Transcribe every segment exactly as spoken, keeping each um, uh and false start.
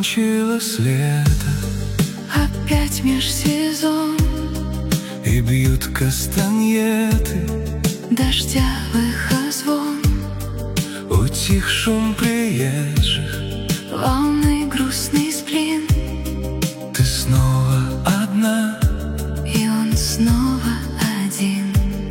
кончилось лето, опять межсезон, и бьют кастаньеты, дождявых звон, утих шум приезжих, волны грустный сплин. ты снова одна, И он снова один.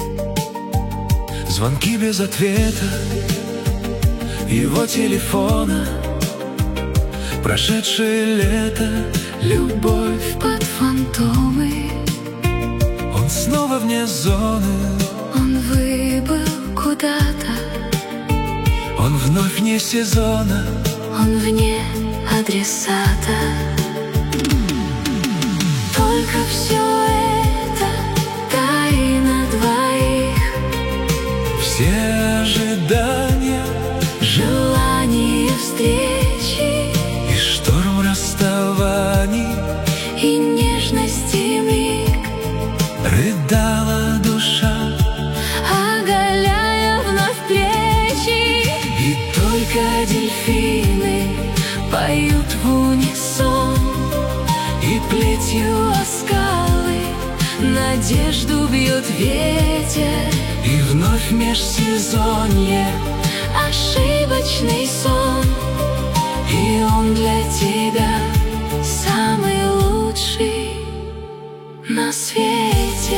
звонки без ответа его телефона, прошедшее лето, Любовь под фантомы. он снова вне зоны, Он выбыл куда-то, он вновь вне сезона, он вне адресата. Только все это тайна двоих, все ожидания, желание встречи и шторм расставаний. и нежности миг, Рыдала душа, оголяя вновь плечи. и Только дельфины поют в унисон, и плетью о скалы надежду бьет ветер. И вновь межсезонье, Ошибочный сон, и он для тебя самый лучший на свете.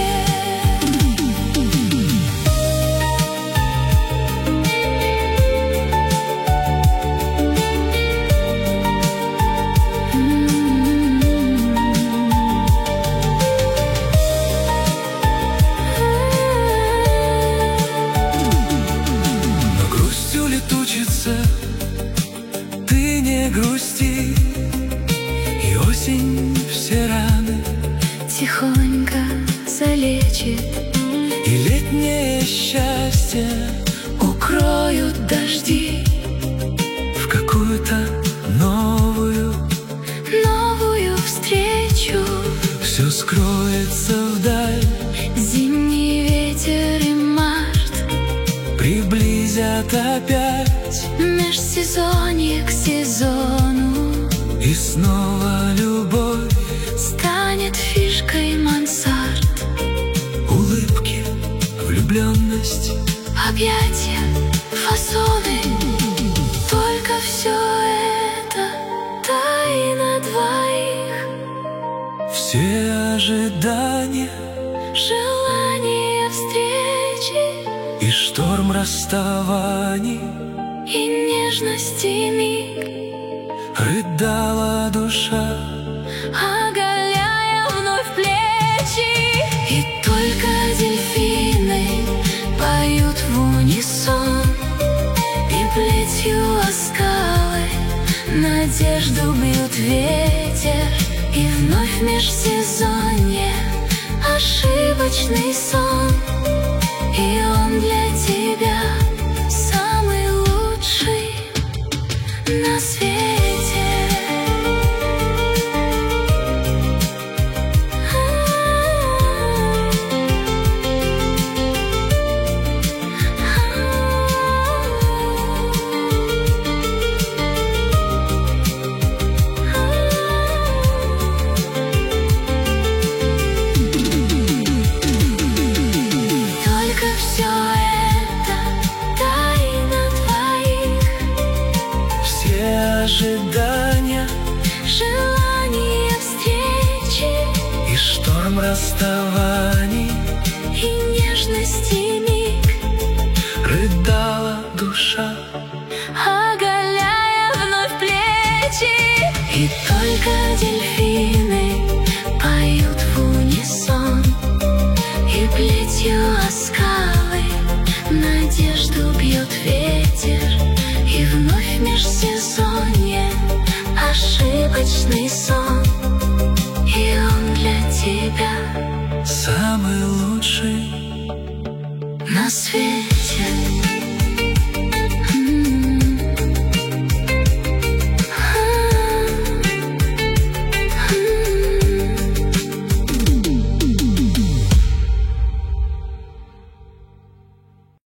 но грустью летучится, ты не грусти, и осень все раны, Тихонько залечит, и летнее счастье укроют дожди, в какую-то новую новую встречу. все скроется вдаль, Зимний ветер и март, приблизят опять, межсезонье к сезону, и снова любовь, станет фишкой мансард. улыбки, влюбленность, Объятия, фасоны, только все это тайна двоих, все ожидания желание встречи и шторм расставаний. и нежности миг, Рыдала душа, оголяя вновь плечи. И только дельфины поют в унисон, и плетью о скалы надежду бьет ветер. И вновь межсезонье, ошибочный сон, и он для тебя самый лучший на свете. Только все это тайна двоих, все ожидания желание встречи и шторм расставаний. и нежности миг, Рыдала душа, оголяя вновь плечи. И только дельфины поют в унисон, и плетью о скалы надежду бьет ветер. И вновь межсезонье, ошибочный сон, и он для тебя самый лучший на свете.